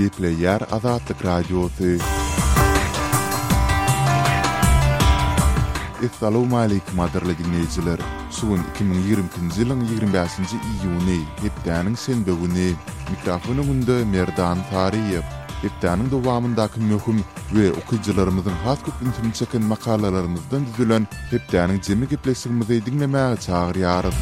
Gepleyer Azatlyk Radiosu. Assalamu alaykum adarly dinleyijiler. Sugun 2020-nji ýylyň 25-nji iýuny, hepdäniň şenbe güni. Mikrofonu günde Merdan Tariýew. Hepdäniň dowamyndaky möhüm we okyjylarymyzyň has köp ünitini çeken makalalarymyzdan düzülen hepdäniň jemi gepleşigimizi dinlemäge çagyrýarys.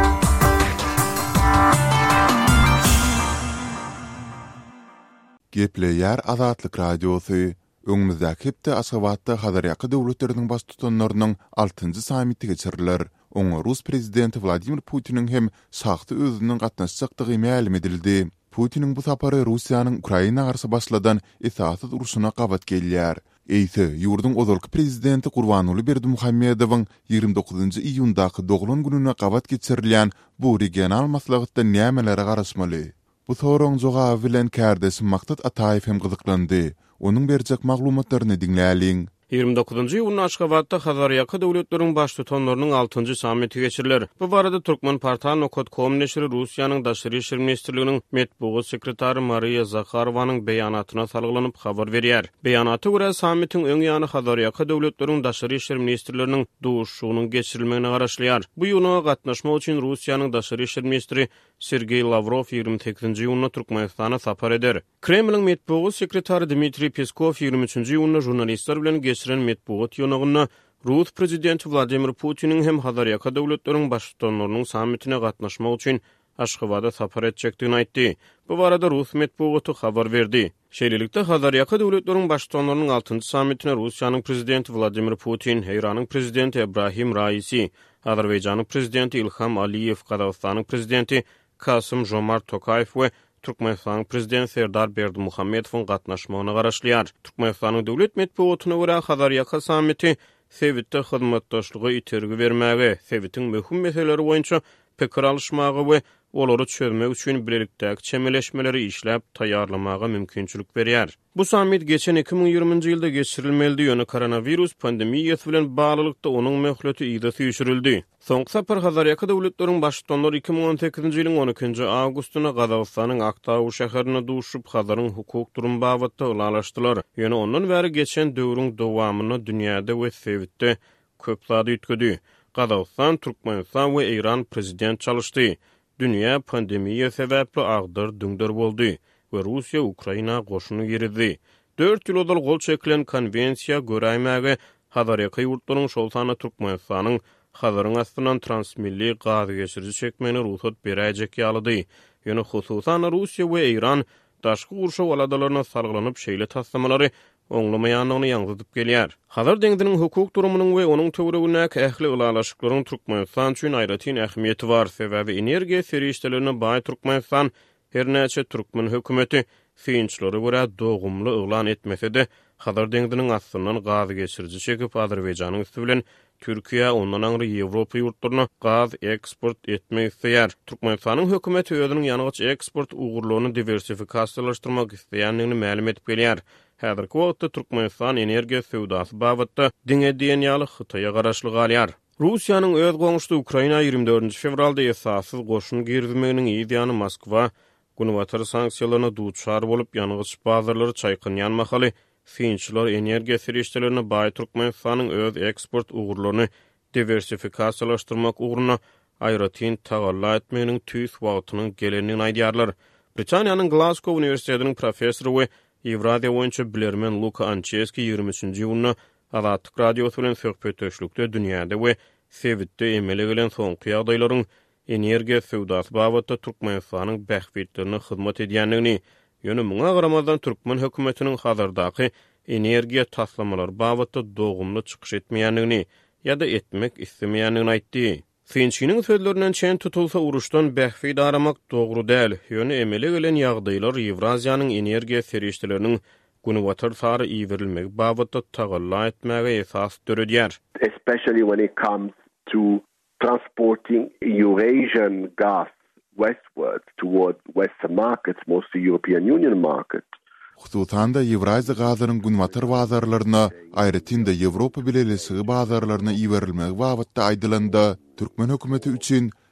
Gepleyer Azatlyk Radiosu. Öňümizde hepde Aşgabatda Hazarýaky döwletleriniň baş tutanlarynyň 6-njy samiti geçiriler. Oňa Rus prezidenti Vladimir Putiniň hem şahsy özüniň gatnaşjakdygy ma'lum edildi. Putiniň bu sapary Russiýanyň Ukraina garşy başladan esassız uruşuna gabat gelýär. Eýse, ýurdun ozalky prezidenti Gurbanuly Berdimuhammedowyň 29-njy iýundaky doglan gününe gabat geçirilýän bu regional maslahatda nämelere garaşmaly? Bu soraň jogaby bilen kärdeşim Maksat Ataýew hem gyzyklandy. Onun berjek maglumatlaryny dinläliň. 29-njy ýylyň Aşgabatda Hazarýaky döwletleriniň baş tutanlarynyň 6-njy samiti geçiriler. Bu barada Turkmenportal.com neşri Russiýanyň daşary işler ministrliginiň medpugat sekretary Mariya Zakharowanyň beýanatyna salgylanyp habar berýär. Beýanaty görä samitiň öň ýany Hazarýaky döwletleriniň daşary işler ministrleriniň duşugynyň geçirilmegine garaşlýar. Bu ýylyna gatnaşmak üçin Russiýanyň daşary işler ministri Sergey Lavrov 28-nji ýylyna Türkmenistana sapar eder. Kremliň medpugat sekretary Dmitri Peskov 23-nji ýylyna jurnalistler bilen geçiren medpugat ýonagyna Rus prezidenti Vladimir Putiniň hem Hazarýaky döwletleriniň baş tutanlarynyň samitine gatnaşmak üçin Aşgabatda sapar etjekdigini aýtdy. Bu barada Rus medpugaty habar berdi. Şeýlelikde Hazarýaky döwletleriniň baş tutanlarynyň 6-njy samitine Russiýanyň prezidenti Vladimir Putin, Eýranyň prezidenti Ebrahim Raisi, Azerbaýjanyň prezidenti İlham Aliýew, Gazagystanyň prezidenti Kasym-Jomart Tokaýew we Türkmenistanyň prezidenti Serdar Berdimuhammedowyň gatnaşmagyna garaşlýar. Türkmenistanyň döwlet medpugatyna görä Hazarýaky samiti Sewitde hyzmatdaşlygy itergi bermäge, Sewitiň möhüm meseleri boýunça pikir alışmagy we olary çözmek üçin birlikdäki çemeleşmeleri işläp taýýarlamaga mümkinçilik berýär. Bu samit geçen 2020-njy ýylda geçirilmeli ýöne koronavirus pandemiýasy bilen baglykda onuň möhleti ýyda süýşürildi. Soňky sapar Hazarýaky döwletleriniň baş tutanlary 2018-nji ýylyň 12-nji awgustyna Gazagystanyň Aktaw şäherine duşup Hazaryň hukuk durumy babatda ulalaşdylar. Ýöne ondan bäri geçen döwrüň dowamyny dünýäde we Sewitde köp zady ýetgedi. Gazagistan, Türkmenistan we Eýran prezident çalyşdy. Dünýä pandemiýa sebäpli agdyr düňder boldy we Russiýa Ukraina goşuny girdi. 4 ýyl odal gol çekilen konvensiýa göräýmäge Hazarýaky ýurtlaryň şol sany Türkmenistanyň Hazaryň astynan transmilli gaz geçiriji çekmegine ruhsat berýäjek ýalydy. Ýöne hususan Russiýa we Eýran daşky gurşa waladalaryna salgylanyp şeýle taslamalary oňlamaýanyny ýaňratyp gelýär. Hazar deňdiniň hukuk durumynyň we onuň töweregine ähli ulalaşyklaryň Türkmenistan üçin aýratyn ähmiýeti bar. Sebäbi energiýa serişdelerine baý Türkmenistan her näçe türkmen hökümeti fiýinçleri görä dogumly elan etmese-de Hazar deňdiniň astynan gaz geçiriji çekip Azerbaýjanyň üstü bilen Türkiýe ondan aňry Ýewropa ýurtlaryna gaz eksport etmek isleýär. Türkmenistanyň hökümeti özüniň ýanygyç eksport ugurlaryny diversifikasiýalaşdyrmak isleýänligini ma'lum edip gelýär. Häzirki wagtda Türkmenistan energiýa sowdasy babatda diňe diýen ýaly Hytaýa garaşly galýar. Russiýanyň öz goňşy Ukraina 24-nji fevralda esassız goşun girmeginiň ýygyny Moskwa günwatar sanksiýalaryna duçar bolup ýanygyç bazarlary çaýkynýan mahaly fiýinçiler energiýa serişdelerini baý Türkmenistanyň öz eksport ugurlaryny diversifikasiýalaşdyrmak ugruna aýratyn tagalla etmeginiň tüýs wagtynyň gelenini aýdýarlar. Britaniýanyň Glasgow Uniwersitetining professory we Ýewraziýa boýunça bilermen Luka Ancheski 23-nji ýylyna Azatlyk Radiosu bilen söhbetdeşlikde dünýäde we Sewitde emele gelen soňky ýagdaýlaryň energiýa sowdasy babatda Türkmenistanyň bähbetlerine hyzmat edýänligini, ýöne muňa garamadan Türkmen hökümetiniň hazırdaky energiýa taslamalary babatda dogumly çykyş etmeýänligini ýa-da etmek islemeýänligini aýtdy. Finçiniň sözlerinden çen tutulsa uruşdan bähbet aramak dogry däl. Ýöne emele gelen ýagdaýlar Ýewraziýanyň energiýa serişdeleriniň günwatar sary iýerilmegi babatda tagalla etmäge esas döredýär. Especially when it comes to transporting Eurasian gas westwards towards Western markets, mostly European Union markets. Hususan da Ýewraziýa gazynyň günwatar bazarlaryna, aýratyn da Ýewropa bilen elesigi bazarlaryna iýerilmegi babatda aýdylandy. Türkmen hökümeti üçin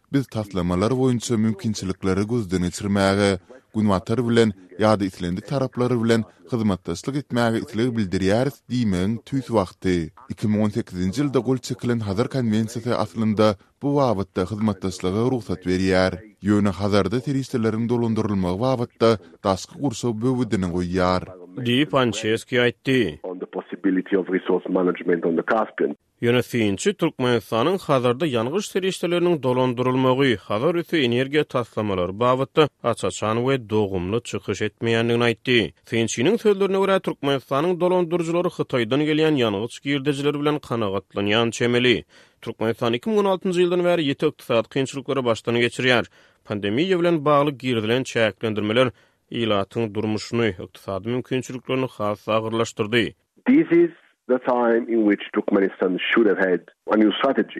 biz taslamalar boýunça mümkinçilikleri gözden geçirmäge, günwatar bilen ýa-da islendik taraplary bilen hyzmatdaşlyk etmäge isleg bildirýäris diýmeň tüýs wagty. 2018-nji ýylda gol çekilen Hazar konwensiýasy aslynda bu wagtda hyzmatdaşlyga ruhsat berýär. Ýöne hazarda teristlerin dolandyrylmagy wagtda daşky gurşaw böwüdini goýýar. Diýip Ancheski aýtdy. On the possibility of resource management on the Caspian. Ýönetigçi Türkmenistanyň hazarda ýalgyş serişleriniň dolandyrylmagy, hazar üstü energiýa taslamalary babatda açaçan we dogumly çykyş etmeýändigini aýtdy. Finçiniň sözlerine görä Türkmenistanyň dolandyrjylary Hytaýdan gelýän ýalgyç girdejiler bilen kanagatlanýan çemeli. Türkmenistan 2016-njy ýyldan bäri ýeti ykdysady kynçylyklary başdan geçirýär. Pandemiýa bilen bagly girdilen çäklendirmeler ilatyň durmuşyny, ykdysady mümkinçiliklerini has agyrlaşdyrdy. This is the time in which Turkmenistan should have had a new strategy.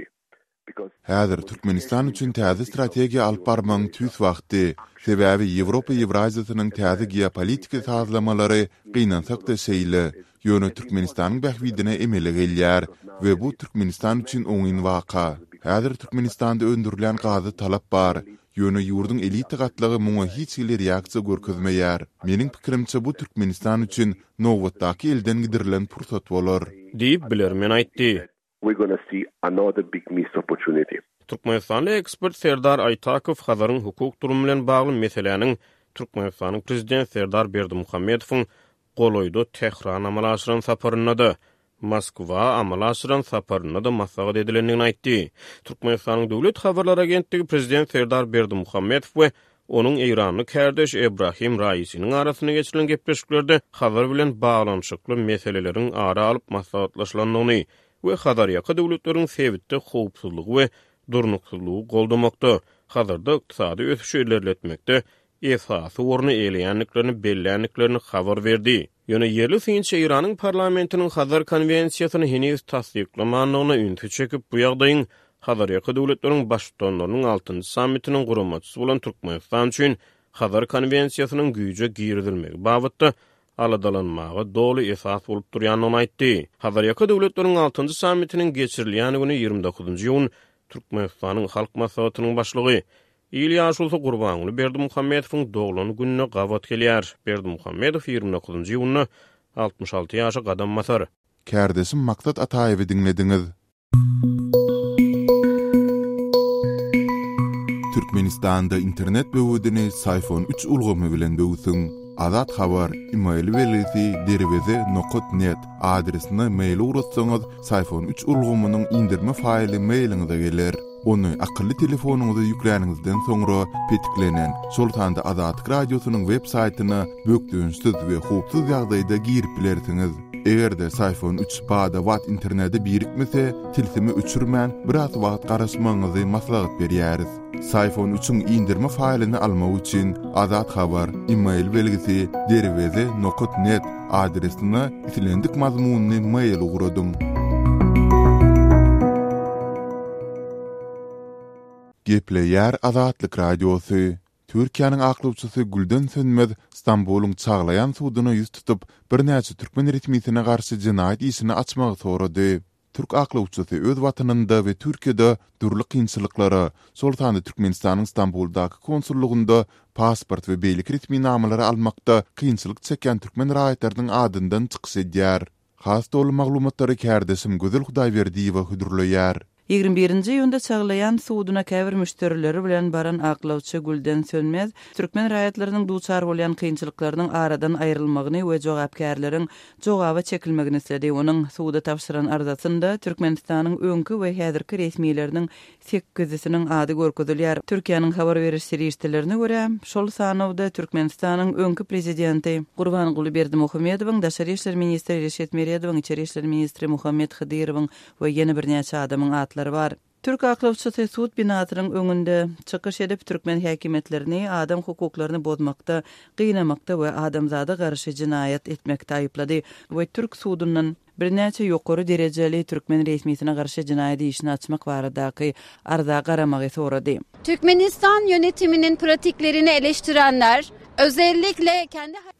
Häzir Türkmenistan üçin täze strategiýa alyp barmaň tüýs wagty. Sebäbi Ýewropa Ýewraziýasynyň täze geopolitik sazlamalary gynansak da şeýle. Ýöne Türkmenistanyň bähwidine emele gelýär we bu Türkmenistan üçin oňyn waka. Häzir Türkmenistanda öndürilen gazy talap bar. Ýöne ýurdun elita gatlygy muňa hiç bir reaksiýa görkezmeýär. Meniň pikirimçe bu Türkmenistan üçin nowatdaky elden gidirilen pursat bolar. Diýip bilermen aýtdy. We're going to see another big missed opportunity. Türkmenistanly ekspert Serdar Aytakow hazaryň hukuk durumy bilen bagly meseleniň Türkmenistanyň prezident Serdar Berdimuhammedowyň goloýdy Tehran amala aşyran saparynda Moskwa amala aşyran saparynda maslahat edilendigini aýtdy. Türkmenistanyň döwlet habarlar agentligi prezident Serdar Berdimuhammedow we onun Eýranly kärdeş Ebrahim Raisiniň arasyna geçirilen gepleşiklerde habar bilen baglanşykly meseleleriň ara alyp maslahatlaşylandygyny we Hadarýa döwletleriň sebitde howpsuzlygy we durnuklygy goldamakda, hazarda ykdysady ösüşi ilerletmekde esasy orny eýleýänliklerini belläniklerini habar berdi. Ýöne ýerli finçe Iranyň parlamentiniň Hazar konwensiýasyny henüz tasdiklamanyny ünsü çekip bu ýagdaýyň Hadarýa döwletleriň başçylarynyň 6-njy sammitiniň guramaçysy bolan Türkmenistan üçin Hazar konwensiýasynyň güýje giridilmegi babatda aladalanmaga dolu esas bolup durýanyny aýtdy. Hadarýa döwletleriň 6-njy sammitiniň geçirilýän güni 29-njy ýuny Türkmenistanyň halk maslahatynyň başlygy İlyas Gurbanly Berdimuhammedowyň dogulany gününe gawat gelýär. Berdimuhammedow 29-njy ýuny 66 ýaşa gadammasar. Kärdesim Maksat Ataýewy dinlediňiz. Türkmenistanda internet böwüdini iPhone 3 ulgamy bilen böwüsüň. Azat habar email welisi derweze.net adresine mail uratsaňyz iPhone 3 ulgamynyň indirme faýly mailiňize geler. Onu akıllı telefonuňyza ýükläningizden soňra petiklenen Sultanda Azatlyk Radiosynyň web saýtyna bökdüňsiz we howpsuz ýagdaýda girip bilersiňiz. Egerde iPhone 3 bada wat interneti birikmese, tilsimi öçürmän biraz wagt garaşmaňyzy maslahat berýäris. iPhone 3-üň indirme faýlyny almak üçin Azat habar email belgisi derweze.net adresine itilendik mazmunyny mail ugradyň. Gepleýär Azatlyk Radiosy. Türkiýanyň aklawçysy Gülden Sönmez Stambolyň çaglayan suwdyna ýüz tutup birnäçe türkmen resmiýetine garşy jinaýat işini açmagy sorady. Türk aklawçysy öz watanynda we Türkiýede durly kynçylyklary, Sultanda Türkmenistanyň Stamboldaky konsullugynda pasport we beýlik resmi namalary almakda kynçylyk çeken türkmen raýatlarynyň adyndan çykyş edýär. Has dolu maglumatlary kärdesim Gözel Hudaýberdiýewe hüdürleýär. 21-nji ýylda çaglayan suwdyna käbir müşterileri bilen baran aklawçy Gülden Sönmez türkmen raýatlarynyň duçar bolýan kynçylyklarynyň aradan aýrylmagyny we jogapkärleriň jogaba çekilmegini istedi. Onuň suwda tapşyran arzasynda Türkmenistanyň öňkü we häzirki resmiýetleriniň 8-siniň ady görkezilýär. Türkiýanyň habar beriş serişdelerine görä, şol sanawda Türkmenistanyň öňkü prezidenti Gurbanguly Berdimuhammedowyň, Daşary işler ministri Reşet Meredowyň, Içeri işler ministri Muhammed Hydyrowyň we ýene birnäçe adamyň var. Türk aklawçysy suud binasynyň öňünde çykyş edip türkmen häkimetlerini adam hukuklaryny bozmakda, gıynamakda we adamzada garşy jinaýat etmekde aýyplady. We Türk suudundan birnäçe ýokary derejeli türkmen resmiýetine garşy jinaýat işini açmak baradaky arza garamagy sorady. Türkmenistan yönetiminin pratiklerini eleştirenler özellikle kendi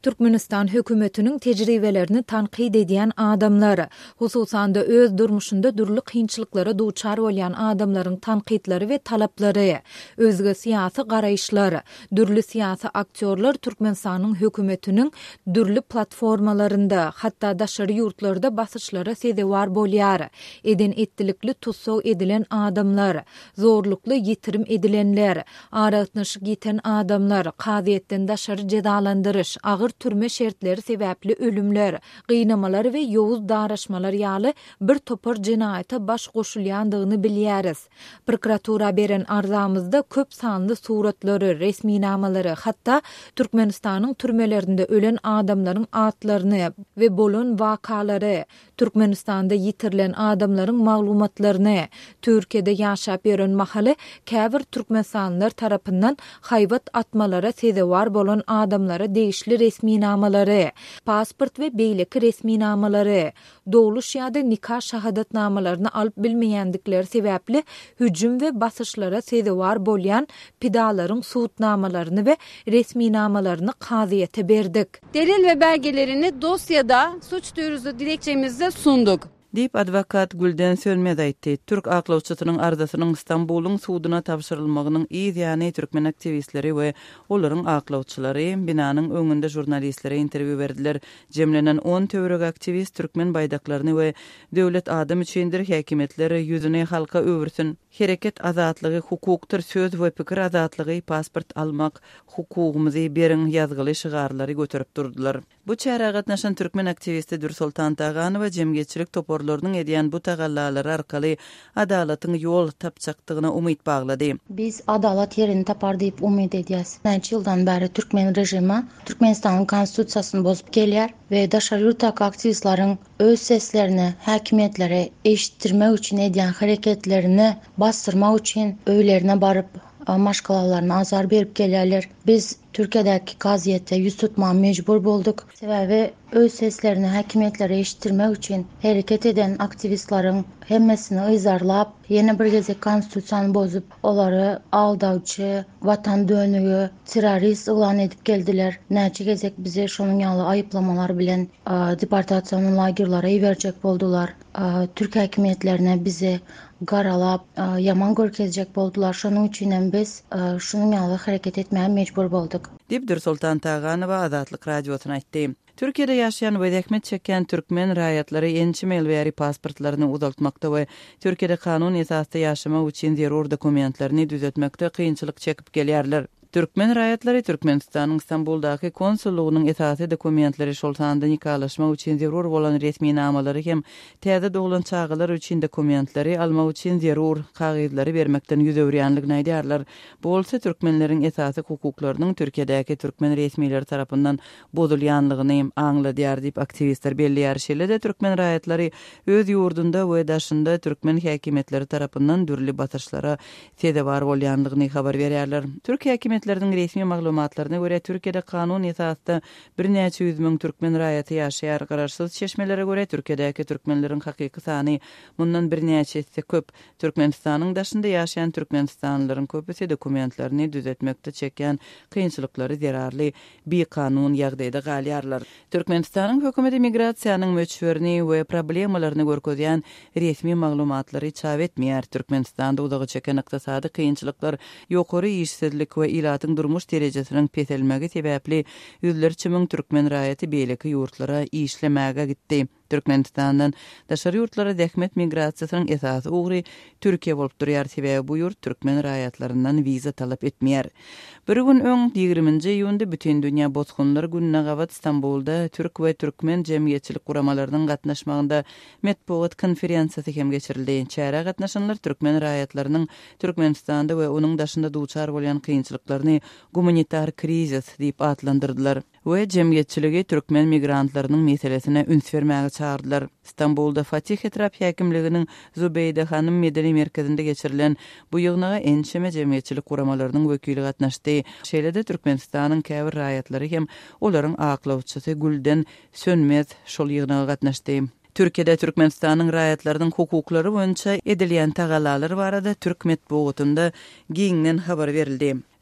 Türkmenistan hökümetiniň tejribelerini tanqid edýän adamlar, hususan da öz durmuşunda dürli kynçylyklara duçar bolýan adamlaryň tanqidleri we talaplary, özge siyasi garaýşlary, dürli siyasi aktyorlar Türkmenistanyň hökümetiniň dürli platformalarynda, hatda daşary ýurtlarda basyşlara sedewar bolýar. Eden etdilikli tutsaw edilen adamlar, zorlukly ýitirim edilenler, aratnaşyk ýiten adamlar, qaziýetden daşary cezalandyryş, agyr türme şertleri sebäpli ölümler, gynamalar we ýowuz daraşmalar ýaly bir topar jinayata baş goşulýandygyny bilýäris. Prokuratura beren arzamyzda köp sanly suratlary, resminamalary, hatda Türkmenistanyň türmelerinde ölen adamlaryň atlaryny we bolan wakalary, Türkmenistanda ýitirilen adamlaryň maglumatlaryny, Türkiýede ýaşap ýören mahaly käbir türkmenstanlylar tarapyndan haýbat atmalara sedewar bolan adamlara değişli resminamalary, pasport we beýleki resminamalary, dowluş ýa-da nikah şahadatnamalaryny alyp bilmeýändikleri sebäpli hüjüm we basyşlara sedewar bolýan pidalaryň suutnamalaryny we resminamalaryny qaziýete berdik. Delil ve belgelerini dosyada suç duyurusu dilekçemizde sunduk. Dip advokat Gülden Sönmez aýtdy. Türk aklawçysynyň ardasynyň Istanbulyň suduna tapşyrylmagynyň ýa-ni türkmen aktivistleri we olaryň aklawçylary binanyň öňünde jurnalistlere interwiu berdiler. Jemlenen 10 töwerek aktivist türkmen baydaklaryny we döwlet adam üçindir häkimetleri ýüzüne halka öwürsün. Hereket azatlygy, hukukdyr, söz we pikir azatlygy, pasport almak, hukugymyzy beriň ýazgyly şygarlary göterip durdular. Bu çäre gatnaşan türkmen aktivisti Dursultan Taganowa jemgyetçilik toporlarynyň edýän bu tagallalary arkaly adalatyň ýol tapjakdygyna umyt baglady. Biz adalat yerini tapar diýip umyt edýäs. Näçe ýyldan bäri türkmen rejimi Türkmenistanyň konstitusiýasyny bozup gelýär we daşary ýurtdaky aktivistlaryň öz seslerini häkimetlere eşitdirmek üçin edýän hareketlerini bastırmak üçin öýlerine barıp maşgalalarına azar berip gelýärler. Biz Türkiýedäki gaziýete ýüz tutmağa mecbur bolduk. Sebäbi öz seslerini häkimetlere eşitdirmek üçin hereket eden aktivistlaryň hemmesini ýzarlap, ýene bir gezek konstitusiýany bozup, olary aldawçy, watan dönügi, terrorist ilan edip geldiler. Näçe gezek bize şonuň ýaly aýyplamalar bilen deportasiýa lagerlary ýeberjek boldular. Türk häkimetlerine bizi garalap, yaman görkezjek boldular. Şonuň üçin biz şonuň ýaly hareket etmäge mecbur bolduk. Dip Dursultan Taganowa Azatlyk radiosyna aýtdy. Türkiýede ýaşaýan we zähmet çeken türkmen raýatlary ençimel we pasportlaryny uzaltmakda we Türkiýede kanun esasy ýaşamak üçin zerur dokumentlaryny düzeltmekde kynçylyk çekip gelýärler. Türkmen raýatlary Türkmenistanyň Istanbuldaky konsullugynyň esasy dokumentleri şol sanda nikalaşmak üçin zerur bolan resminamalary hem täze doglan çağılar üçin dokumentleri almak üçin zerur kagydlary bermekden ýüz öwrýänligini aýdýarlar. Bu bolsa türkmenleriň esasy hukuklarynyň Türkiýedäki türkmen resmiýetleri tarapyndan bozulýanlygyny aňladýar diýip aktivistler belliýär. Şeýle-de türkmen raýatlary öz ýurdunda we daşynda türkmen häkimetleri tarapyndan dürli basyşlara sedewar bolýanlygyny habar berýärler. Türk häkimetleriniň resmi maglumatlaryna görä Türkiýede kanun esasında bir näçe ýüz müň türkmen raýaty ýaşaýar. Garaşsyz çeşmelere görä Türkiýedäki türkmenleriň hakyky sany mundan bir näçesi köp. Türkmenistanyň daşynda ýaşaýan türkmenistanlylaryň köpüsi dokumentlaryny düzeltmekde çeken kynçylyklary zerarly bir kanun ýagdaýda galýarlar. Türkmenistanyň hökümeti migrasiýanyň möçberini we problemalaryny görkezýän resmi maglumatlary çap etmeýär. Türkmenistanda uzagy çeken ykdysady kynçylyklar, ýokary işsizlik we ilatyň durmuş derejesiniň peselmegi sebäpli ýüzlerçe müň türkmen raýaty beýleki ýurtlara işlemäge gitdi. Türkmenistandan daşary ýurtlara zähmet migrasiýasynyň esasy ugry Türkiýe bolup durýar. Sebäbi bu ýurt türkmen raýatlaryndan wiza talap etmeýär. Bir gün öň 20-nji ýylda bütün dünýä bozgunlar gününe gawat Istanbulda türk we türkmen jemgyýetçilik guramalarynyň gatnaşmagynda metbuat konferensiýasy hem geçirildi. Çäre gatnaşanlar türkmen raýatlarynyň Türkmenistanda we onuň daşynda duçar bolýan kynçylyklaryny humanitar krizis diýip adlandyrdylar. We jemgyýetçiligi türkmen migrantlarynyň meselesine üns bermäge çağırdylar. İstanbulda Fatih Etrap häkimliginiň Zubeyde Hanım Medeni merkezinde geçirilen bu ýygnaga ençeme jemgyýetçilik guramalarynyň wekili gatnaşdy. Şeýle-de Türkmenistanyň käbir raýatlary hem olaryň aklawçysy Gülden Sönmez şol ýygnaga gatnaşdy. Türkiýede Türkmenistanyň raýatlarynyň hukuklary boýunça edilýän tagallalary barada türk metbuatynda giňden habar berildi.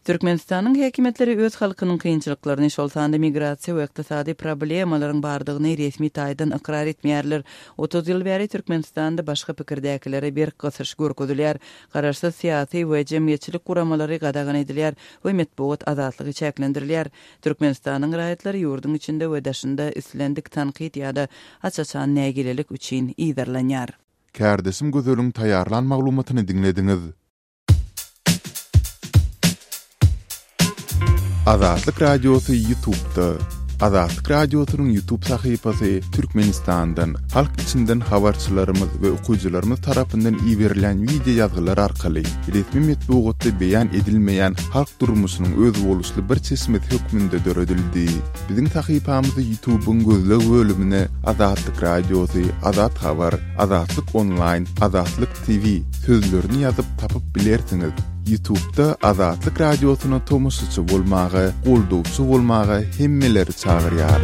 Türkmenistanyň häkimetleri öz halkynyň kynçylyklaryny şolsanda migrasiýa we ykdysady problemalaryň bardygyny resmi taýdan ikrar etmeýärler. 30 ýyl bäri Türkmenistanda başga pikirdäkilere bir gysyş görkezilýär. Garaşsyz syýasy we jemgyýetçilik guramalary gadagyn edilýär we metbuat azatlygy çäklendirilýär. Türkmenistanyň raýatlary ýurdun içinde we daşynda islendik tanqid ýa-da açaçan nägilelik üçin iýerlenýär. Kärdesim gözölüň taýarlan maglumatyny dinlediňiz. Azatlyk Radiosu YouTube'da. Azatlyk Radiosu'nun YouTube sahypasy Türkmenistandan, halk içinden habarçylarymyz we okuyjylarymyz tarapyndan iýerilen video ýazgylar arkaly resmi metbuatda beýan edilmeýän halk durmuşynyň öz boluşly bir çeşmet hökmünde döredildi. Biziň sahypamyzy YouTube'un gözleg bölümine Azatlyk Radiosu, Azat Habar, Azatlyk Online, Azatlyk TV sözlerini ýazyp tapyp bilersiňiz. YouTube'da Azatlyk Radiosu'na tomuşçy bolmagy, goldowçy bolmagy hemmeleri çağırýar.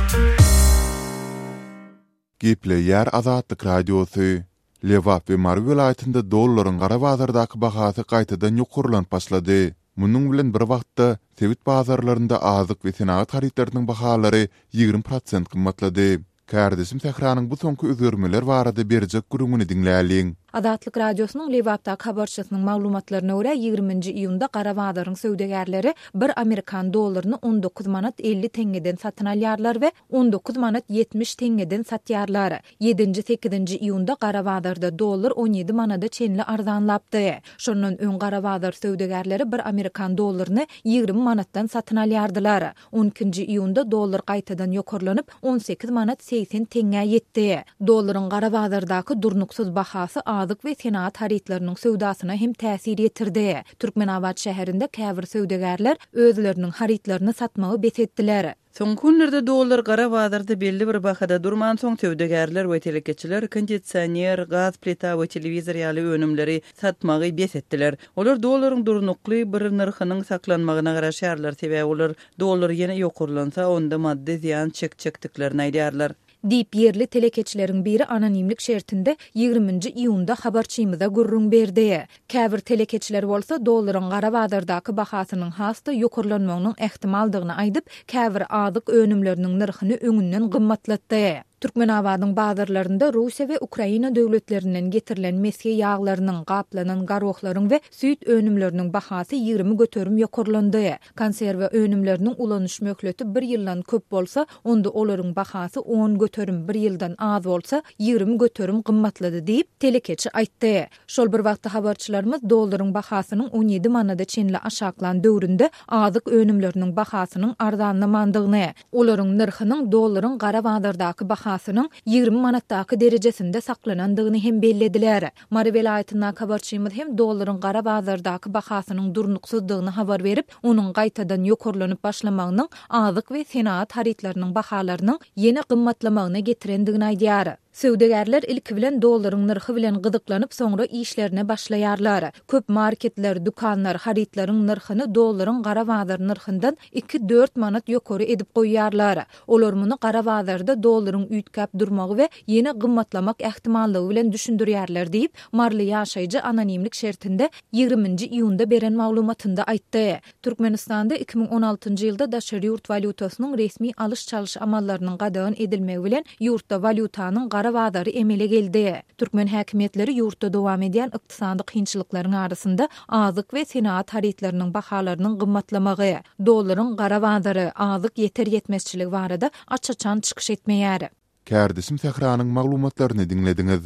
Gepleýär Azatlyk Radiosu. Lewap we Mar welaýatynda dollaryň gara bazardaky bahasy gaýtadan ýokurlanyp başlady. Munyň bilen bir wagtda sewit bazarlarynda azyk we senagat haritlarynyň bahalary 20% gymmatlady. Kardeşim Tehranyň bu soňky özgörmeler barada berjek gurumuny dinläýäliň. Azatlyk Radiosu'nun Lewapda habarçysynyň maglumatlaryna görä 20-nji iýunda Garabadaryň söwdegärleri 1 Amerikan dollaryny 19 manat 50 tengeden satyn alýarlar we 19 manat 70 tengeden satýarlar. 7-8-nji iýunda Garabadarda dollar 17 manada çenli arzanlapdy. Şondan öň Garabadar söwdegärleri 1 Amerikan dollaryny 20 manatdan satyn alýardylar. 12-nji iýunda dollar gaýtadan ýokurlanyp 18 manat 80 tenge ýetdi. Dollaryň Garabadardaky durnuksuz bahasy azyk we senagat haritlarynyň söwdasyna hem täsir ýetirdi. Türkmenabad şäherinde käbir söwdegärler özleriniň haritlaryny satmagy besetdiler. Soňky günlerde dollar Garabadarda belli bir bahada durman soň söwdegärler we telekeçiler kondisioner, gaz plita we telewizor ýaly önümleri satmagy besetdiler. Olar dollaryň durnukly bir narhynyň saklanmagyna garaşýarlar. Sebäbi olar dollar ýene ýokurlansa onda maddi ziýan çekdiklerini aýdýarlar. Dip yerli telekeçilerin biri anonimlik şertinde 20-nji iýunda habarçymyza gurrun berdi. Käbir telekeçiler bolsa dollaryň Garabadardaky bahasynyň hasta ýokurlanmagynyň ähtimaldygyny aýdyp, käbir azyk önümleriniň narhyny öňünden gymmatlatdy. Türkmenabadyň bazarlarynda Russiýa we Ukraina döwletlerinden getirilen mesih ýağlarynyň, gaplanan garohlaryň we süýt önümleriniň bahasy 20 göterim ýokurlandy. Konserwe önümleriniň ulanyş möhleti 1 ýyldan köp bolsa, onda olaryň bahasy 10 göterim, 1 ýyldan az bolsa 20 göterim gymmatlady diýip telekeçi aýtdy. Şol bir wagtda habarçylarymyz dollaryň bahasynyň 17 manada çenli aşaklan döwründe azyk önümleriniň bahasynyň arzanlamandygyny, olaryň narhynyň dollaryň Garabadardaky bahasynyň 20 manatdaky derejesinde saklanandygyny hem bellediler. Mar welaýatyna habarçymyz hem dollaryň Garabazardaky bahasynyň durnuksuzdygyny habar berip, onuň gaýtadan ýokurlanyp başlamagynyň azyk we senagat haritlarynyň bahalarynyň ýene gymmatlamagyna getirendigini aýdýar. Söwdegärler ilki bilen dollaryň narhy bilen gydyklanyp soňra işlerine başlaýarlar. Köp marketler, dukanlar haritlaryň narhyny dollaryň Garabazar narhyndan 2-4 manat ýokary edip goýýarlar. Olar muny Garabadarda dollaryň üýtkap durmagy we ýene gymmatlamak ähtimallygy bilen düşündirýärler diýip Marly ýaşaýjy anonimlik şertinde 20-nji iýunda beren maglumatynda aýtdy. Türkmenistanda 2016-njy ýylda daşary ýurt valutasynyň resmi alyş çalyş amallarynyň gadagyn edilmegi bilen ýurtda valutanyň Garabadary emele geldi. Türkmen häkimetleri ýurtda dowam edýän ykdysady kynçylyklaryň arasynda azyk we senagat haritlarynyň bahalarynyň gymmatlamagy, dollaryň Garabadary azyk ýeter ýetmezçiligi barada açaçan çykyş etmeýär. Kardeşim Tehranyň maglumatlaryny dinlediňiz.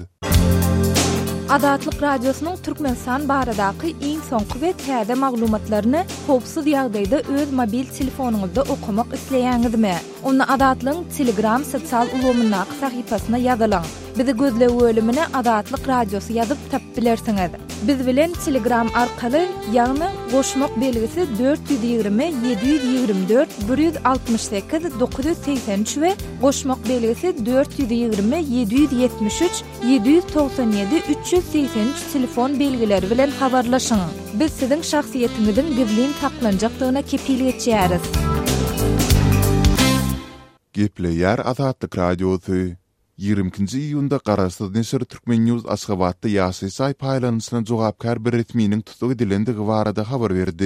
Azatlyk Radiosu'nun Türkmenistan baradaky iň soňky we täze maglumatlaryny howpsuz ýagdaýda öz mobil telefonuňyzda okumak isleýäňizmi? Onu Azatlyň Telegram sosial ulgamyna sahypasyna ýazylaň. Bizi gözlew bölümine Azatlyk Radiosu ýazyp tapyp bilersiňiz. Biz bilen Telegram arkaly ýagny goşmak belgisi 420 724 168 983 we goşmak belgisi 420 773 797 383 telefon belgileri bilen habarlaşyň. Biz siziň şahsiýetiňizin gizlin saklanjakdygyna kepillik etýäris. Gepleýär Azatlyk Radiosu. 20-nji iýunda Garaşsyz Neşir Türkmen News Aşgabatda ýaşy say paýlanyşyna jogapkar bir retminiň tutugy dilendigi barada habar berdi.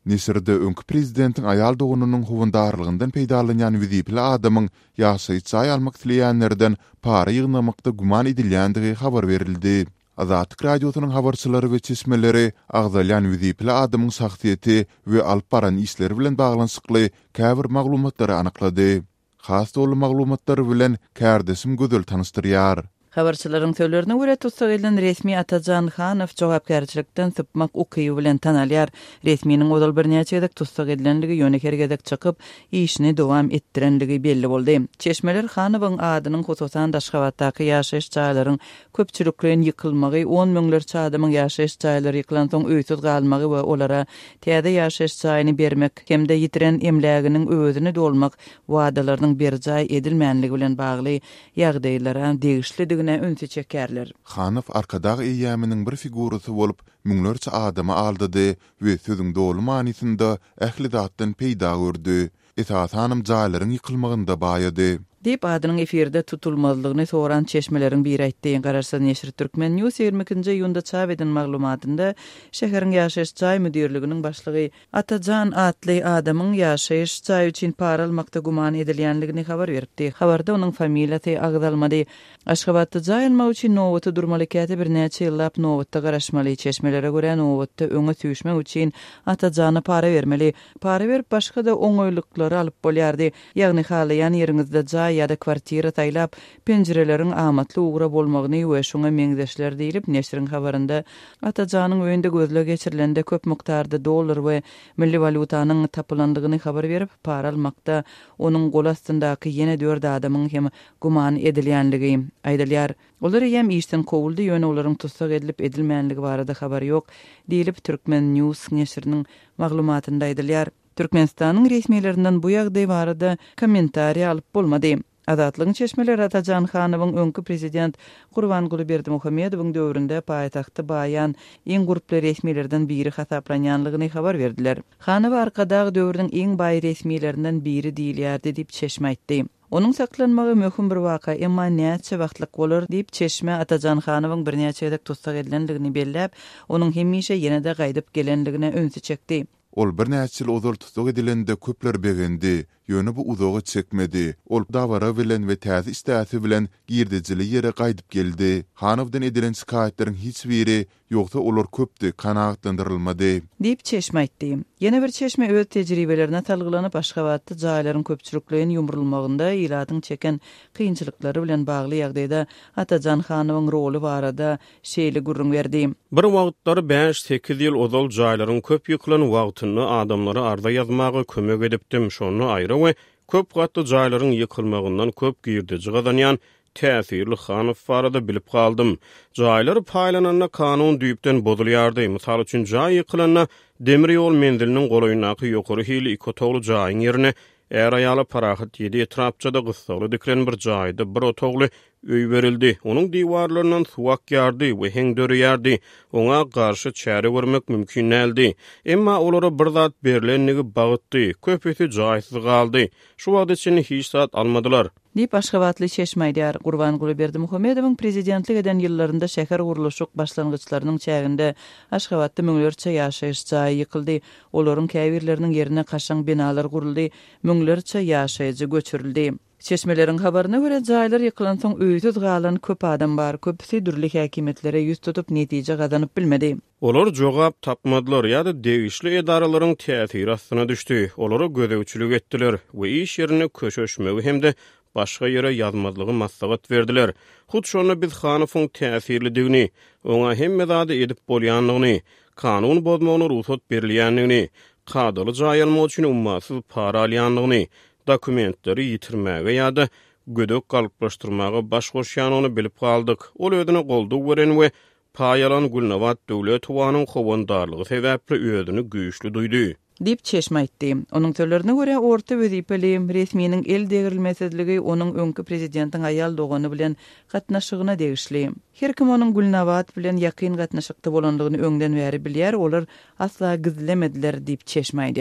Nesirde öňkü prezidentin ayal doğununyň howundarlygyndan peýdalanýan wizipli adamyň ýaşaýçy almak dileýänlerden para ýygnamakda guman edilýändigi habar berildi. Azatlyk radiosynyň habarçylary we çeşmeleri agdalyan wizipli adamyň şahsiýeti we alyp baran işleri bilen baglanyşykly käbir maglumatlary anyklady. Has dolu maglumatlar bilen kärdesim gözel tanystyrýar. Habarçylaryň söýlerine görä tutsak edilen resmi Atajan Hanow jogapkärçilikden sypmak ukyby bilen tanalýar. Resminiň odal birnäçe edek tutsak edilenligi ýönekergedek çykyp işini dowam etdirenligi belli boldy. Çeşmeler Hanowyň adynyň hususan Daşgabatdaky ýaşaýyş jaýlaryň köpçüliklerin ýykylmagy, 10 miňlerçe adamyň ýaşaýyş jaýlary ýykylan soň öýsüz galmagy we olara täze ýaşaýyş jaýyny bermek hemde ýitiren emläginiň özüni dolmak wadalarynyň berjaý edilmänligi bilen bagly ýagdaýlara degişli ünsi çekerler. Hanow arkadagy eýäminiň bir figurasy bolup müňlerçe adamy aldydy we sözüň dolu manysynda ähli zatdan peýda gördü. Esas hanım jaýlaryň ýykylmagynda baýady. Dip adynyň efirde tutulmazlygyny soran çeşmeleriň biri aýtdy. Gararsa Neşri Türkmen News 22-nji ýylda çap eden maglumatynda şäheriň ýaşaýyş jaý müdirliginiň başlygy Atajan atly adamyň ýaşaýyş jaý üçin para almakda guman edilýänligini habar beripdi. Habarda onuň familiýasy agdalmady. Aşgabatda jaý almak üçin Nowatda durmalykaty bir näçe ýyllap Nowatda garaşmaly. Çeşmelere görä Nowatda öňe süýşmek üçin Atajana para bermeli. Para berip başga da oňoýlyklary alyp bolýardy. Ýagny halaýan ýeriňizde jaý ýa-da kwartira taýlap penjireleriň amatly ugra bolmagyny we şoňa meňzeşler diýilip Neşriň habarynda Atajanyň öýünde gözle geçirilende köp miktarda dollar we milli valutanyň tapylandygyny habar berip para almakda onuň gol astyndaky ýene 4 adamyň hem guman edilýänligi aýdylýar. Olar hem işden kovuldy ýöne olaryň tutsak edilip edilmänligi barada habar ýok diýilip Türkmen News Neşriniň maglumatynda aýdylýar. Türkmenistanyň resmiýetlerinden bu ýagdaý barada kommentariýa alyp bolmady. Azatlygyň çeşmeleri Atajan Hanowyň öňkü prezident Gurbanguly Berdimuhammedowyň döwründe paýtagty baýan iň guruply resmiýetlerden biri hasaplanýanlygyny habar berdiler. Hanow arkadaky döwrüniň iň baý resmiýetlerinden biri diýilýärdi diýip çeşme aýtdy. Onuň saklanmagy möhüm bir waka, emma näçe wagtlyk bolar diýip çeşme Atajan Hanowyň bir näçe edek tutsak edilenligini belläp, onuň hemişe ýene-de gaýdyp gelenligine öňsü çekdi. Ol bir näçe ýyl tutsak edilende köpler begendi. Ýöne bu uzagy çekmedi. Ol dawara bilen we täze istäsi bilen girdijili ýere gaýdyp geldi. Hanowdan edilen şikaýetleriň hiç biri ýoksa olar köpdi, kanagatlandyrylmady. Diýip çeşme aýtdy. Ýene bir çeşme öz tejribelerine talgylanyp Aşgabatda jaýlaryň köpçülikliginiň ýumrulmagynda ýylatyň çeken kynçylyklary bilen bagly ýagdaýda Atajan Hanowyň roli barada şeýle gurrun berdi. Bir wagtlar 5-8 ýyl ozal jaýlaryň köp ýyklan wagtyny adamlara arda ýazmagy kömek edipdim. Şonu aýra we köp gatly jaýlaryň ýykylmagyndan köp girdici gadanýan täsirli Hanow barada bilip galdym. Jaýlar paýlananna kanun düýpden bozulýardy. Mysal üçin jaý ýykylanna demir ýol mendiliniň golaýynaky ýokary hili ikotogly jaýyň ýerine äraýaly parahat ýedi etrapçada gysgaly dikilen bir jaýda bir otogly öý berildi. Onuň diwarlaryndan suwak ýardy we heň dörýärdi. Oňa garşy çäre bermek mümkin näildi. Emma olara bir zat berilenligi bagytdy. Köpeti jaýsyz galdy. Şu wagt içinde hiç zat almadylar. Diýip Aşgabatly çeşmeýdýar. Gurbanguly Berdimuhammedowyň prezidentlik eden ýyllarynda şäher guruluşyk başlangyçlarynyň çäginde Aşgabatda müňlerçe ýaşaýyş jaýy ýykyldy. Olaryň käbirleriniň ýerine kaşaň binalar guruldy. Müňlerçe ýaşaýjy göçürildi. Çeşmeleriň habaryna görä jaýlar ýykylan soň öýsüz galan köp adam bar. Köpüsi dürli häkimetlere ýüz tutup netije gazanyp bilmedi. Olar jogap tapmadylar ýa-da degişli edaralaryň täsiri astyna düşdi. Olara gödäwçilik etdiler we iş ýerine köşeşmegi hemde başga ýere ýazmadlygy maslahat berdiler. Hut şonu biz Hanowyň täsirlidigini, oňa hemme zady edip bolýanlygyny, kanun bozmagyna ruhsat berilýänligini, kadaly jaý almak üçin ummasyz para alýanlygyny, dokumentleri ýitirmäge ýa-da gödök galyplaşdyrmaga baş goşýanyny bilip galdyk. Ol ödüne goldy gören we paýalan Gulnawat döwlet howanyň howundarlygy sebäpli özüni güýçli duýdy. Diýip çeşme aýtdy. Onuň sözlerine görä orta wezipeli resmiýetiň el degirilmezligi onuň öňkü prezidentiň aýal dogany bilen gatnaşygyna degişli. Her kim onuň Gulnawat bilen ýakyn gatnaşykda bolandygyny öňden bäri bilýär, olar asla gizlemediler diýip çeşme aýdýar.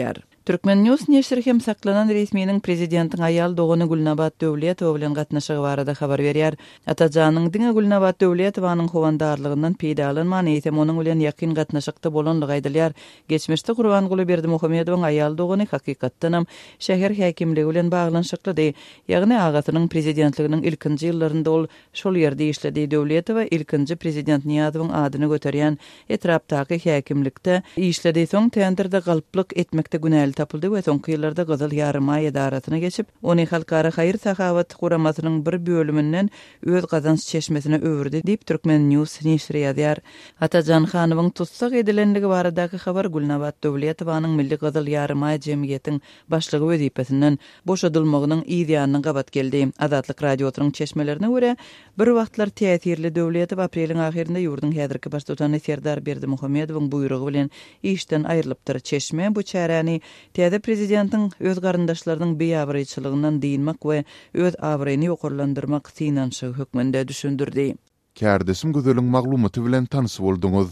Türkmen News neşri hem saklanan resminin prezidentin ayal doğunu Gülnabat Dövletova bilen gatnaşygy barada habar berýär. Atajanyň diňe Gülnabat Dövletowanyň howandarlygyndan peýdalanman eýtem onuň bilen ýakyn gatnaşykda bolanlygy aýdylýar. Geçmişde Gurbanguly Berdimuhammedowyň ayal doğuny hakykatdanam şäher häkimligi bilen baglanşyklydy. Ýagny agatynyň prezidentliginiň ilkinji ýyllarynda ol şol ýerde işledi. Dövletowa ilkinji prezident Niýazowyň adyny göterýän etrapdaky häkimlikde işledi. Soň tendirde galyplyk etmekde günäli tapyldy we soňky ýyllarda Gyzyl Ýarma edaratyna geçip, ony halkara haýır sahawat guramasynyň bir bölümünden öz gazanç çeşmesine öwürdi diýip Türkmen News neşri ýazýar. Atajan hanywyň tutsak edilenligi baradaky habar Gülnabat Dövletowanyň Milli Gyzyl Ýarma jemgyýetiň başlygy wezipesinden boşadylmagynyň ýa-da gabat geldi. Azatlyk radiosynyň çeşmelerine görä, bir wagtlar täsirli Dövletow apreliň ahirinde ýurdun häzirki baştutany Serdar Berdimuhammedowyň buýrugy bilen işden aýrylypdyr. Çeşme bu çäräni täze prezidentiň öz garyndaşlarynyň beýabryçylygyndan diýilmek we öz abryny ýokurlandyrmak synanşy hökmünde düşündirdi. Kärdesim gözeliň maglumaty bilen tanysy bolduňuz.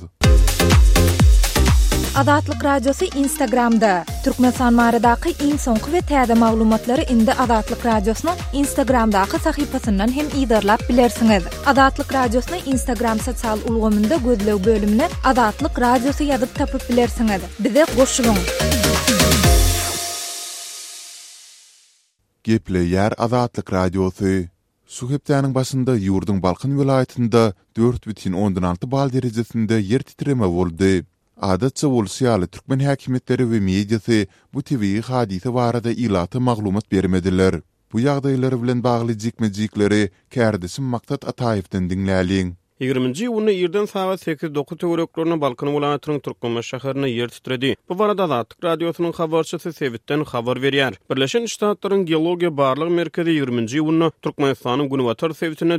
Azatlyk radiosu Instagramda. Türkmenistan baradaky iň soňky we täze maglumatlary indi Azatlyk radiosynyň Instagramdaky sahypasyndan hem ýydarlap bilersiňiz. Azatlyk radiosyny Instagram sosial ulgamynda gözlew bölümine Azatlyk radiosu ýazyp tapyp bilersiňiz. Bize goşulyň. Gepleýär Azatlyk radiosu. Suhepdäniň başynda ýurdun Balkan vilayatynda 4,16 bal derejesinde yer titreme boldy. Adatça bolýaly türkmen häkimetleri we mediasy bu tebii hadise barada ilata maglumat bermediler. Bu ýagdaýlar bilen bagly jikmejikleri Kärdesim Maksat Ataýewden diňläliň. 20-nji ýylyny ýerden saat 8-9 töwereklerini Balkan welaýatynyň Türkmenbaş şäherine yer titredi. Bu barada Azatlyk radiosynyň habarçysy Sewitden habar berýär. Birleşen Ştatlaryň Geologiýa barlyk merkezi 20-nji ýylyny Türkmenistanyň Günwatar Sewitine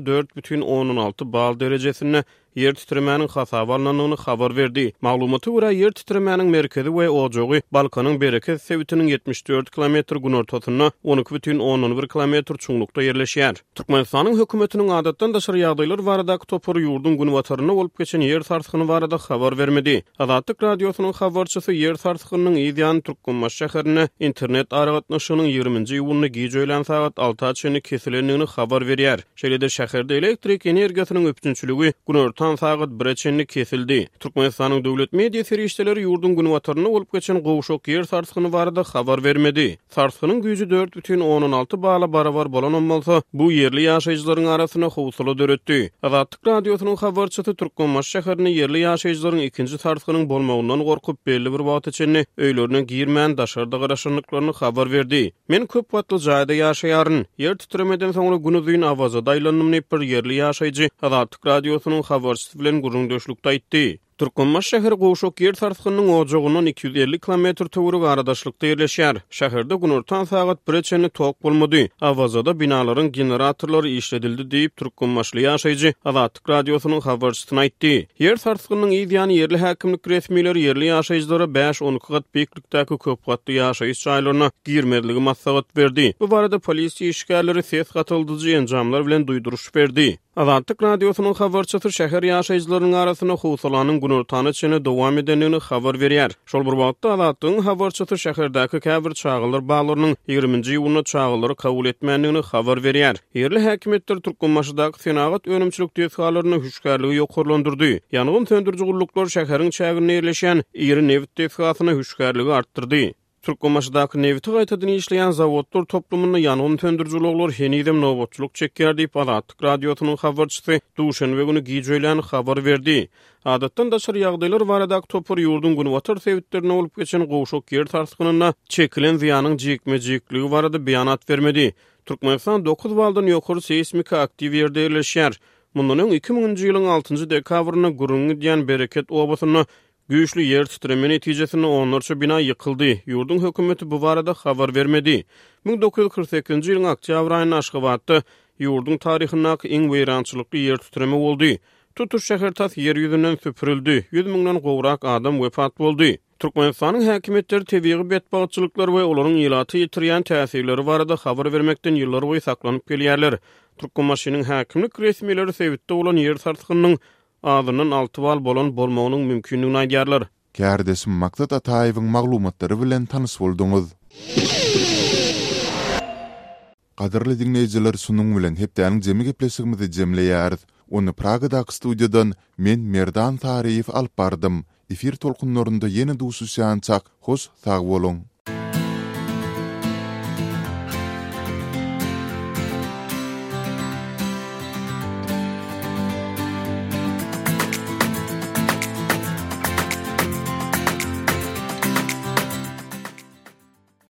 4,16 bal derejesinde yer titremäniň hasabalanyny habar berdi. Maglumaty görä yer titremäniň merkezi we ojogy Balkanyň bereket Sewitiniň 74 km günortasyna 12,11 km çuňlukda ýerleşýär. Türkmenistanyň hökümetiniň adatdan daşary ýagdaýlar baradaky topary ýurdun Günwataryna bolup geçen yer tartygyny barada habar bermedi. Azatlyk radiosynyň habarçysy yer tartygynyň ýa-da Türkmenbaş şäherine internet aragatnaşynyň 20-nji ýylyny giýjelen saat 6:00 kesilendigini habar berýär. Şeýlede şäherde elektrik energiýasynyň öpçünçüligi günorta saat 1:00 kesildi. Türkmenistanyň döwlet media serişdeleri ýurdun Günwataryna bolup geçen gowşok yer tartygyny barada habar bermedi. Tartygynyň güýji 4,16 bala barabar bolan bolsa, bu yerli ýaşaýjylaryň arasyna howsula döretdi. Azatlyk radiosynyň habarçysy Türkmenbaş şäherine yerli ýaşaýjylaryň ikinji tartygynyň bolmagyndan gorkup belli bir wagt içinde öýlerine girmän daşarda garaşanlyklaryny habar berdi. Men köp wagtly jaýda ýaşaýaryn. Yer titremeden soňra günüzüň awaza daýlanmany bir yerli ýaşaýjy Azatlyk radiosynyň habarçysy bilen gurulmuşlukda aýtdy. Türkmenbaş şäheri gowşok yer tartygynyň ojogynyň 250 km töwereg aradaşlykda ýerleşýär. Şäherde günortan saat 1:00 tok bolmady. Awazada binalaryň generatorlary işledildi diýip Türkmenbaşly ýaşaýjy Azatlyk radiosynyň habarçysyna aýtdy. Yer tartygynyň ýa-da yerli häkimlik resmileri yerli ýaşaýjylara 5-10 kat beýiklikdäki köp gatly ýaşaýyş çaýlaryna girmediligi maslahat berdi. Bu barada polisiýa işgärleri ses gatyldyjy enjamlar bilen duýduruş berdi. Azatlyk radiosynyň habarçysy şäher ýaşaýjylarynyň arasyna howsalanyň günortany içinde dowam edenligini habar berýär. Şol bir wagtda Azatlygyň habarçysy şäherdäki käbir çağılar baglarynyň 20-nji ýylyny çağılary kabul etmänligini habar berýär. Yerli häkimetler Türkmenbaşydaky senagat önümçilik tesgalaryny hüşgärligi ýokurlandyrdy. Ýangyn söndürjü gulluklar şäheriň çägine ýerleşen ýeri neft tesgasyna hüşgärligi artdyrdy. Türkmenbaşydaky nefti gaýtadan işleýän zawodlar toplumyny ýangyn söndürjülükler henidem nowatçylyk çekýär diýip Azatlyk radiosynyň habarçysy duşanbe güni giýjelen habar berdi. Adatdan daşary ýagdaýlar baradaky topar ýurdun Günwatar Sewitlerine bolup geçen gowşok yer tartygynyna çekilen ziýanyň jikmejikliги barada beýanat bermedi. Türkmenistan 9 baldan ýokary seismika aktiw ýerde ýerleşýär. Mundan öň 2000-nji ýylyň 6-njy dekabryna gurungy diýen bereket obasyna güýçli yer titreme netijesinde onlarça bina yıkıldı. Yurdun hökümeti bu barada habar vermedi. 1948-nji ýylyň oktýabr aýynyň Aşgabatda yurdun taryhyndaky iň weýrançylykly yer titreme boldy. Tutuş şäher tas yer ýüzünden süpürildi. 100 000-den gowrak adam wepat boldy. Türkmenistanyň häkimetleri tebii betbagatçylyklar we olaryň ýylaty ýitirýän täsirleri barada habar vermekden ýyllar boýy saklanyp gelýärler. Türkmenbaşynyň häkimlik resmileri Sewitde bolan yer tartygynyň adynyň 6 bal bolan bolmagynyň mümkinligini aýdýarlar. Kärdesim Maksat Ataýewiň maglumatlary bilen tanys bolduňuz. Qadarly dinleýijiler, sunuň bilen hepdäniň jemi gepleşigimizi jemleýär. Onu Pragadaky studiýadan men Merdan Tariýew alyp bardym. Efir tolkunlarynda ýene duşuşýançak hoş sag bolun.